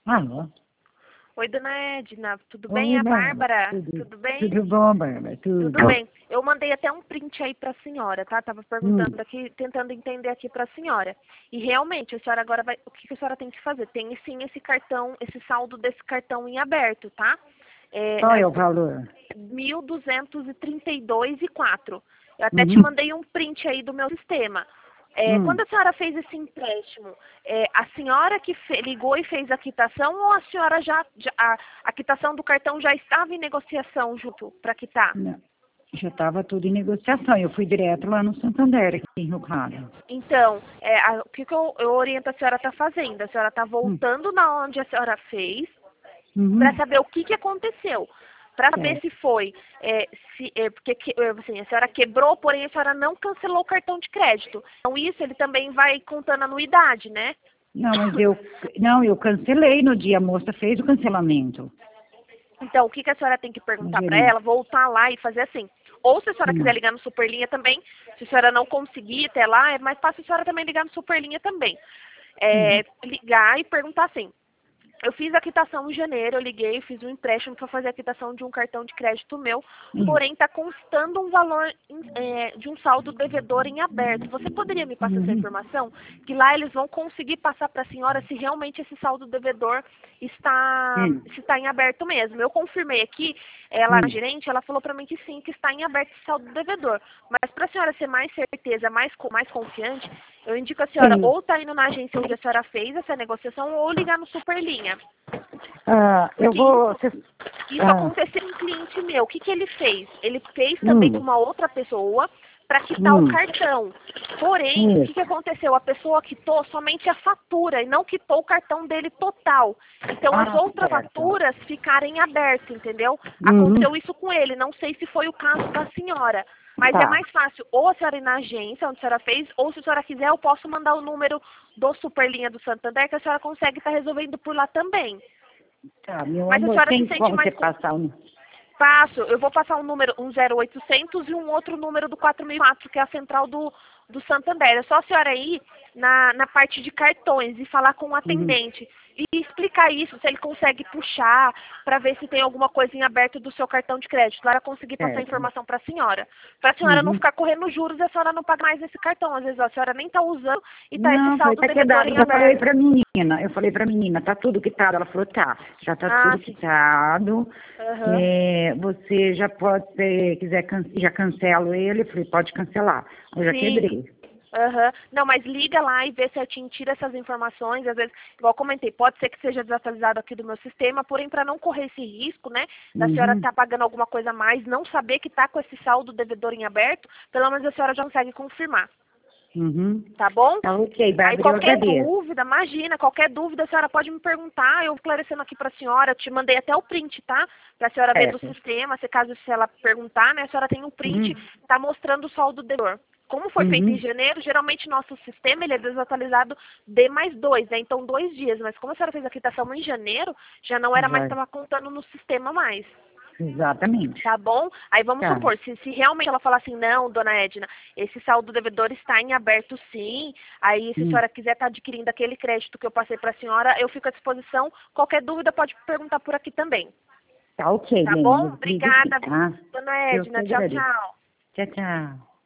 Alô? Oi, dona Edna, tudo bem? Oi, É a Bárbara. Bárbara, Tudo, tudo bem? tudo bom, Bárbara? Tudo. Tudo bem. Eu mandei até um print aí para a senhora, tá? Tava Hum, perguntando aqui, tentando entender aqui para a senhora. E realmente, a senhora agora vai, o que que a senhora tem que fazer? Tem sim esse cartão, esse saldo desse cartão em aberto, tá? qual é o valor? 1.232,04. Eu até te Uhum. mandei um print aí do meu sistema. Hum. Quando a senhora fez esse empréstimo, a senhora que ligou e fez a quitação ou a senhora a quitação do cartão já estava em negociação junto para quitar? Não, já estava tudo em negociação. Eu fui direto lá no Santander, aqui em Rio Claro. Então, o que, que eu oriento a senhora está fazendo? A senhora está Hum. voltando na onde a senhora fez para Uhum. saber o que, que aconteceu. Para saber Certo. se foi, porque assim, a senhora quebrou, porém a senhora não cancelou o cartão de crédito. Então isso ele também vai contando anuidade, né? Não, mas eu cancelei no dia, a moça fez o cancelamento. Então, o que, que a senhora tem que No perguntar para gerente. ela? Voltar lá e fazer assim. Ou se a senhora quiser Hum. ligar no Superlinha também, se a senhora não conseguir até lá, é mais fácil a senhora também ligar no Superlinha também. Uhum. Ligar e perguntar assim. Eu fiz a quitação em janeiro, eu liguei, fiz um empréstimo para fazer a quitação de um cartão de crédito meu, Isso. porém está constando um valor de um saldo devedor em aberto. Você poderia me passar essa Uhum. informação? Que lá eles vão conseguir passar para a senhora se realmente esse saldo devedor Hum. se está em aberto mesmo. Eu confirmei aqui, ela, a Hum. gerente, ela falou para mim que sim, que está em aberto esse saldo devedor. Mas para a senhora ser mais certeza, mais confiante, eu indico a senhora Sim. ou estar indo na agência onde a senhora fez essa negociação ou ligar no Superlinha. Eu Porque vou. isso Ah, aconteceu com um cliente meu. O que, que ele fez? Ele fez também com hum. uma outra pessoa para quitar o Hum. cartão. Porém, o que, que Isso. aconteceu? A pessoa quitou somente a fatura e não quitou o cartão dele total. Então, as Ah, outras certo. faturas ficaram em aberto, entendeu? Uhum. Aconteceu isso com ele. Não sei se foi o caso da senhora. Mas é Tá. mais fácil ou a senhora ir na agência onde a senhora fez, ou se a senhora quiser, eu posso mandar o número do Superlinha do Santander, que a senhora consegue estar resolvendo por lá também. Tá, meu Mas a amor, senhora se tem sente como você mais. passar um. Passo, eu vou passar um número, um 0800 e um outro número do 4004, que é a central do Santander. É só a senhora ir na parte de cartões e falar com o Uhum. atendente. E explicar isso, se ele consegue puxar, para ver se tem alguma coisa em aberto do seu cartão de crédito. Lá vai conseguir passar a Certo. informação para a senhora. Para a senhora não Uhum. ficar correndo juros e a senhora não pagar mais esse cartão. Às vezes a senhora nem está usando e está esse Não, foi saldo tá devedor quedado. em Eu falei aberto. pra menina. Eu falei pra menina, tá tudo quitado. Ela falou, tá. Já tá Ah, tudo sim. quitado. Aham. Você já pode, se quiser, já cancelo ele. Eu falei, pode cancelar. Eu já Sim. quebrei. Aham. Não, mas liga lá e vê certinho, tira essas informações. Às vezes, igual eu comentei, pode ser que seja desatualizado aqui do meu sistema, porém, para não correr esse risco, né, da senhora Uhum. estar pagando alguma coisa a mais, não saber que está com esse saldo devedor em aberto, pelo menos a senhora já consegue confirmar, Uhum. tá bom? Tá ok, Aí Bárbara, eu qualquer agradeço. dúvida, imagina, qualquer dúvida a senhora pode me perguntar, eu esclarecendo aqui para a senhora, eu te mandei até o print, tá? Para a senhora ver do Certo. sistema, se ela perguntar, né, a senhora tem um print, Uhum. tá mostrando o saldo devedor. Como foi feito em Uhum. janeiro, geralmente nosso sistema ele é desatualizado de mais 2, né? Então 2 dias. Mas como a senhora fez a quitação em janeiro, já não era mais, Já. estava contando no sistema mais. Exatamente. Tá bom? Aí vamos Tá. supor, se realmente ela falar assim, não, dona Edna, esse saldo devedor está em aberto sim, aí se a Hum. senhora quiser estar adquirindo aquele crédito que eu passei para a senhora, eu fico à disposição. Qualquer dúvida pode perguntar por aqui também. Tá ok, Tá bem. bom? Eu ligo sim, Obrigada, tá? dona Eu que Edna. Tchau, agradeço. tchau. Tchau, tchau.